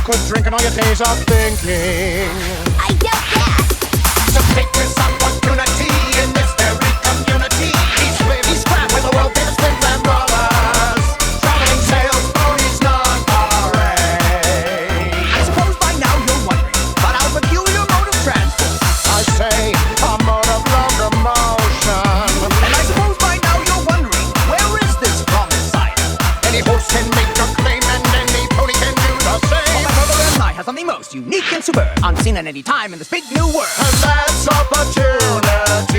could drink on all your days of thinking. I doubt that. So take this opportunity in this very community. He's crap with the world famous twins and brothers. Traveling sales ponies, non-RA. I suppose by now you're wondering about our peculiar mode of transport. I say a mode of locomotion. And I suppose by now you're wondering, where is this promised Any horse can make a claim and any pony can do the same. My brother and I have something most unique and superb, unseen at any time in this big new world. And that's opportunity.